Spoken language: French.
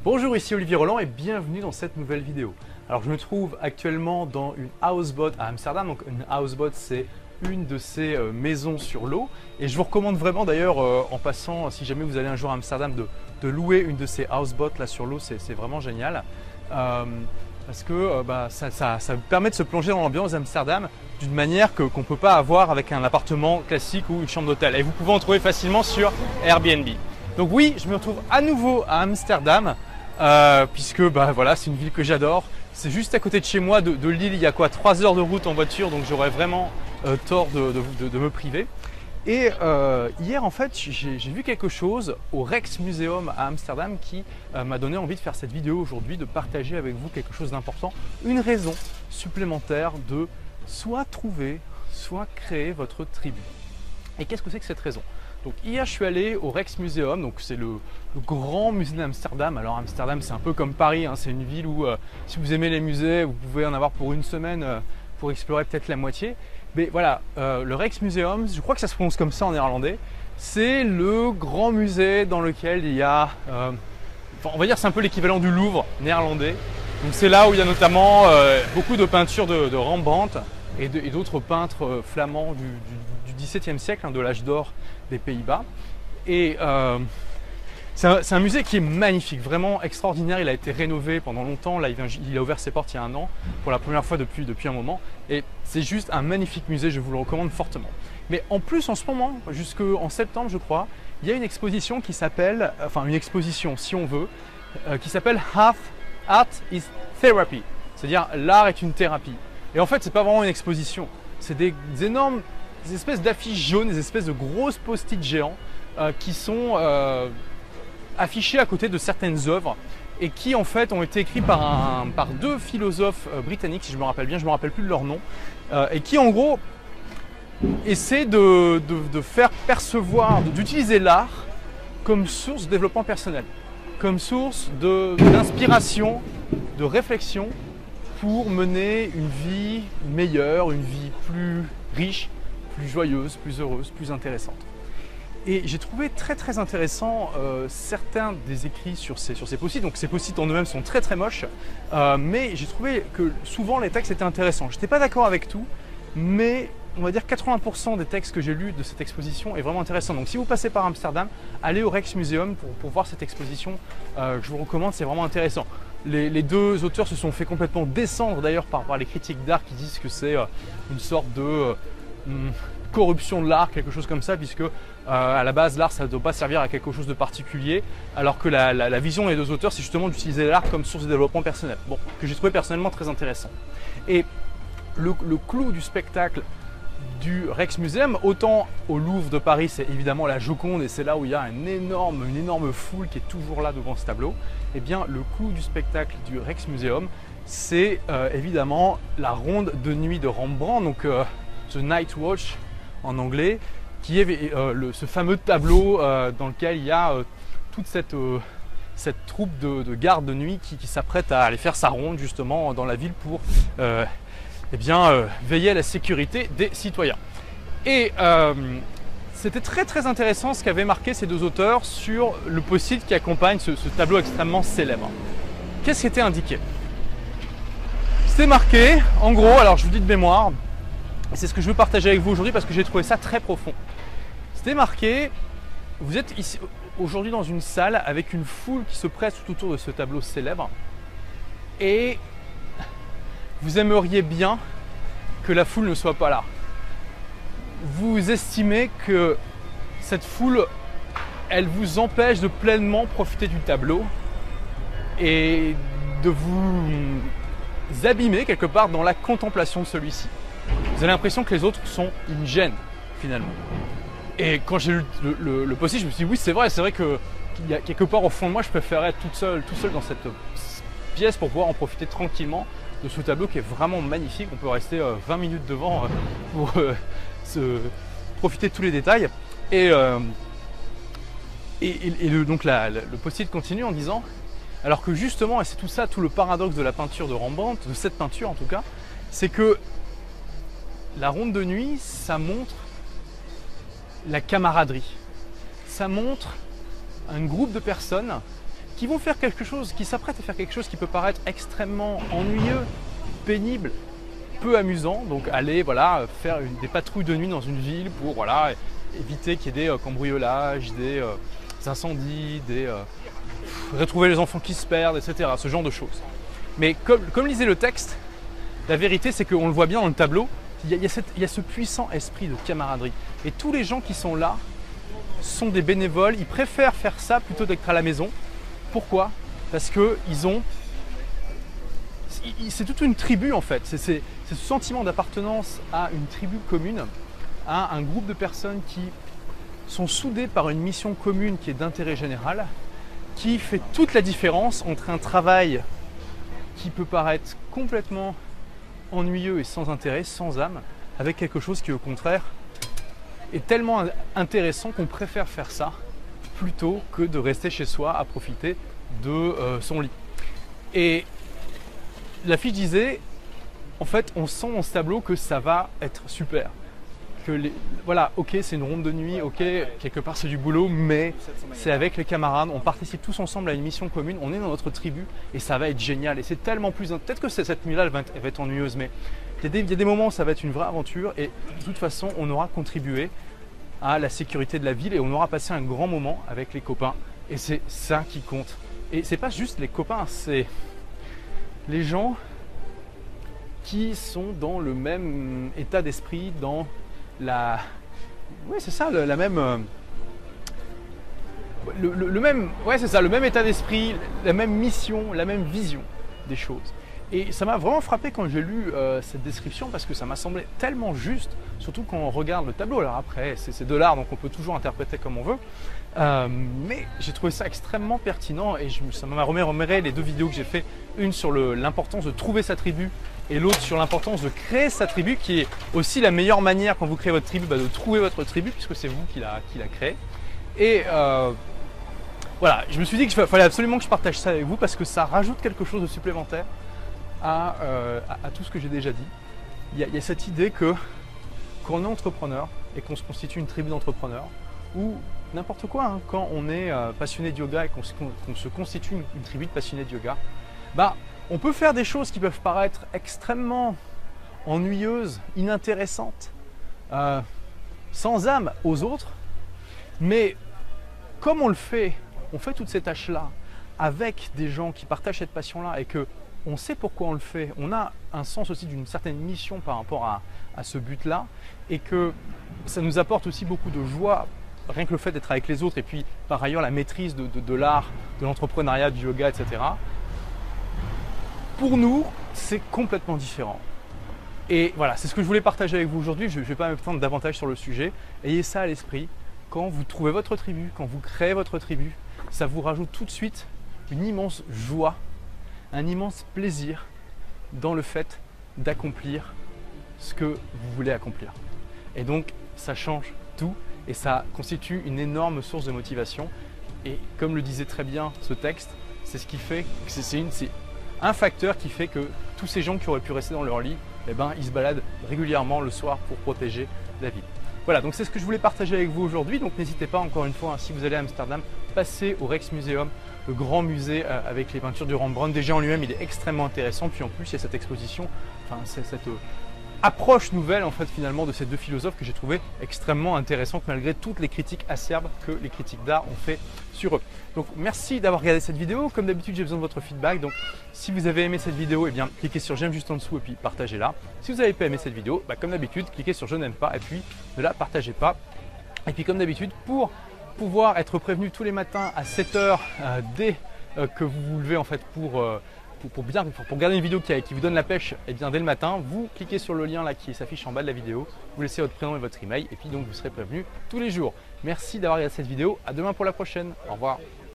Bonjour, ici Olivier Roland et bienvenue dans cette nouvelle vidéo. Alors je me trouve actuellement dans une houseboat à Amsterdam. Donc une houseboat, c'est une de ces maisons sur l'eau. Et je vous recommande vraiment d'ailleurs en passant, si jamais vous allez un jour à Amsterdam, de louer une de ces houseboats là sur l'eau. C'est vraiment génial. Parce que ça vous permet de se plonger dans l'ambiance d'Amsterdam d'une manière qu'on ne peut pas avoir avec un appartement classique ou une chambre d'hôtel. Et vous pouvez en trouver facilement sur Airbnb. Donc oui, je me retrouve à nouveau à Amsterdam. Puisque voilà, c'est une ville que j'adore. C'est juste à côté de chez moi, de Lille, il y a quoi 3 heures de route en voiture, donc j'aurais vraiment tort de me priver. Et hier en fait, j'ai vu quelque chose au Rijksmuseum à Amsterdam qui m'a donné envie de faire cette vidéo aujourd'hui, de partager avec vous quelque chose d'important, une raison supplémentaire de soit trouver, soit créer votre tribu. Et qu'est-ce que c'est que cette raison ? Donc hier je suis allé au Rijksmuseum, donc c'est le grand musée d'Amsterdam. Alors Amsterdam c'est un peu comme Paris, hein, c'est une ville où si vous aimez les musées, vous pouvez en avoir pour une semaine pour explorer peut-être la moitié. Mais voilà, le Rijksmuseum, je crois que ça se prononce comme ça en néerlandais, c'est le grand musée dans lequel il y a, on va dire c'est un peu l'équivalent du Louvre néerlandais. Donc c'est là où il y a notamment beaucoup de peintures de Rembrandt et d'autres peintres flamands du XVIIe siècle, hein, de l'âge d'or des Pays-Bas. Et c'est un musée qui est magnifique, vraiment extraordinaire. Il a été rénové pendant longtemps. Là, il a ouvert ses portes il y a un an, pour la première fois depuis un moment. Et c'est juste un magnifique musée, je vous le recommande fortement. Mais en plus, en ce moment, jusqu'en septembre, je crois, il y a une exposition qui s'appelle, enfin une exposition si on veut, qui s'appelle Art is Therapy. C'est-à-dire l'art est une thérapie. Et en fait, c'est pas vraiment une exposition. C'est des espèces d'affiches jaunes, des espèces de grosses post-it géants qui sont affichés à côté de certaines œuvres et qui en fait ont été écrits par deux philosophes britanniques, si je me rappelle bien, je me rappelle plus de leur nom, et qui en gros essaient de faire percevoir, d'utiliser l'art comme source de développement personnel, comme source d'inspiration, de réflexion pour mener une vie meilleure, une vie plus riche, plus joyeuse, plus heureuse, plus intéressante. Et j'ai trouvé très intéressant certains des écrits sur ces post-it. Donc ces post-it en eux-mêmes sont très moches, mais j'ai trouvé que souvent les textes étaient intéressants. Je n'étais pas d'accord avec tout, mais on va dire 80% des textes que j'ai lus de cette exposition est vraiment intéressant. Donc si vous passez par Amsterdam, allez au Rijksmuseum pour voir cette exposition. Je vous recommande, c'est vraiment intéressant. Les deux auteurs se sont fait complètement descendre d'ailleurs par les critiques d'art qui disent que c'est une sorte de corruption de l'art, quelque chose comme ça, puisque à la base l'art ça ne doit pas servir à quelque chose de particulier, alors que la vision des deux auteurs c'est justement d'utiliser l'art comme source de développement personnel, bon, que j'ai trouvé personnellement très intéressant. Et le clou du spectacle du Rijksmuseum, autant au Louvre de Paris c'est évidemment la Joconde et c'est là où il y a une énorme foule qui est toujours là devant ce tableau, et bien le clou du spectacle du Rijksmuseum c'est évidemment la ronde de nuit de Rembrandt, donc The Night Watch en anglais, qui est ce fameux tableau dans lequel il y a toute cette troupe de gardes de nuit qui s'apprête à aller faire sa ronde justement dans la ville pour veiller à la sécurité des citoyens. Et c'était très intéressant ce qu'avaient marqué ces deux auteurs sur le post-it qui accompagne ce tableau extrêmement célèbre. Qu'est-ce qui était indiqué? C'était marqué, en gros, alors je vous dis de mémoire, c'est ce que je veux partager avec vous aujourd'hui parce que j'ai trouvé ça très profond. C'était marqué, vous êtes ici aujourd'hui dans une salle avec une foule qui se presse tout autour de ce tableau célèbre et vous aimeriez bien que la foule ne soit pas là. Vous estimez que cette foule, elle vous empêche de pleinement profiter du tableau et de vous abîmer quelque part dans la contemplation de celui-ci. Vous avez l'impression que les autres sont une gêne finalement. Et quand j'ai lu le post-it, je me suis dit oui c'est vrai qu'il y a quelque part au fond de moi je préférerais être tout seul dans cette pièce pour pouvoir en profiter tranquillement de ce tableau qui est vraiment magnifique. On peut rester 20 minutes devant pour profiter de tous les détails. Donc le post-it continue en disant alors que justement, et c'est tout ça, tout le paradoxe de la peinture de Rembrandt, de cette peinture en tout cas, c'est que la ronde de nuit, ça montre la camaraderie. Ça montre un groupe de personnes qui vont faire quelque chose, qui s'apprêtent à faire quelque chose qui peut paraître extrêmement ennuyeux, pénible, peu amusant. Donc aller voilà, faire des patrouilles de nuit dans une ville pour voilà, éviter qu'il y ait des cambriolages, des incendies, retrouver les enfants qui se perdent, etc. Ce genre de choses. Mais comme lisait le texte, la vérité c'est qu'on le voit bien dans le tableau, il y a ce puissant esprit de camaraderie. Et tous les gens qui sont là sont des bénévoles, ils préfèrent faire ça plutôt d'être à la maison. Pourquoi? Parce que c'est toute une tribu en fait, c'est ce sentiment d'appartenance à une tribu commune, à un groupe de personnes qui sont soudées par une mission commune qui est d'intérêt général, qui fait toute la différence entre un travail qui peut paraître complètement ennuyeux et sans intérêt, sans âme, avec quelque chose qui au contraire est tellement intéressant qu'on préfère faire ça plutôt que de rester chez soi à profiter de son lit. Et la fiche disait, en fait, on sent dans ce tableau que ça va être super. Voilà, ok, c'est une ronde de nuit, ok, quelque part c'est du boulot, mais c'est avec les camarades, on participe tous ensemble à une mission commune, on est dans notre tribu et ça va être génial. Et c'est tellement plus... Peut-être que cette nuit-là, elle va être ennuyeuse, mais il y a des moments où ça va être une vraie aventure et de toute façon, on aura contribué à la sécurité de la ville et on aura passé un grand moment avec les copains. Et c'est ça qui compte. Et c'est pas juste les copains, c'est les gens qui sont dans le même état d'esprit, dans oui, c'est ça, la même... ouais, c'est ça, le même état d'esprit, la même mission, la même vision des choses. Et ça m'a vraiment frappé quand j'ai lu cette description parce que ça m'a semblé tellement juste, surtout quand on regarde le tableau. Alors après, c'est de l'art, donc on peut toujours interpréter comme on veut. Mais j'ai trouvé ça extrêmement pertinent et ça m'a remémoré les deux vidéos que j'ai fait, une sur l'importance de trouver sa tribu et l'autre sur l'importance de créer sa tribu, qui est aussi la meilleure manière quand vous créez votre tribu, de trouver votre tribu puisque c'est vous qui la créée. Et voilà, je me suis dit qu'il fallait absolument que je partage ça avec vous parce que ça rajoute quelque chose de supplémentaire à tout ce que j'ai déjà dit. Il y a cette idée que quand on est entrepreneur et qu'on se constitue une tribu d'entrepreneurs ou n'importe quoi, hein, quand on est passionné de yoga et qu'on se constitue une tribu de passionnés de yoga, on peut faire des choses qui peuvent paraître extrêmement ennuyeuses, inintéressantes, sans âme aux autres, mais comme on fait toutes ces tâches-là avec des gens qui partagent cette passion-là et que on sait pourquoi on le fait, on a un sens aussi d'une certaine mission par rapport à ce but-là et que ça nous apporte aussi beaucoup de joie, rien que le fait d'être avec les autres et puis par ailleurs la maîtrise de l'art, de l'entrepreneuriat, du yoga, etc. Pour nous, c'est complètement différent. Et voilà, c'est ce que je voulais partager avec vous aujourd'hui. Je ne vais pas m'étendre davantage sur le sujet. Ayez ça à l'esprit. Quand vous trouvez votre tribu, quand vous créez votre tribu, ça vous rajoute tout de suite une immense joie, un immense plaisir dans le fait d'accomplir ce que vous voulez accomplir. Et donc, ça change tout et ça constitue une énorme source de motivation. Et comme le disait très bien ce texte, c'est ce qui fait, c'est un facteur qui fait que tous ces gens qui auraient pu rester dans leur lit, ils se baladent régulièrement le soir pour protéger la ville. Voilà, donc c'est ce que je voulais partager avec vous aujourd'hui. Donc n'hésitez pas, encore une fois, si vous allez à Amsterdam, passez au Rijksmuseum, le grand musée avec les peintures de Rembrandt. Déjà en lui-même, il est extrêmement intéressant. Puis en plus, il y a cette exposition, cette approche nouvelle en fait finalement de ces deux philosophes que j'ai trouvé extrêmement intéressante malgré toutes les critiques acerbes que les critiques d'art ont fait sur eux. Donc merci d'avoir regardé cette vidéo. Comme d'habitude, j'ai besoin de votre feedback. Donc si vous avez aimé cette vidéo, cliquez sur j'aime juste en dessous et puis partagez-la. Si vous n'avez pas aimé cette vidéo, comme d'habitude, cliquez sur je n'aime pas et puis ne la partagez pas. Et puis comme d'habitude, pour pouvoir être prévenu tous les matins à 7 h dès que vous vous levez en fait pour regarder une vidéo qui vous donne la pêche, dès le matin, vous cliquez sur le lien là qui s'affiche en bas de la vidéo, vous laissez votre prénom et votre email et puis donc vous serez prévenu tous les jours. Merci d'avoir regardé cette vidéo, à demain pour la prochaine, au revoir.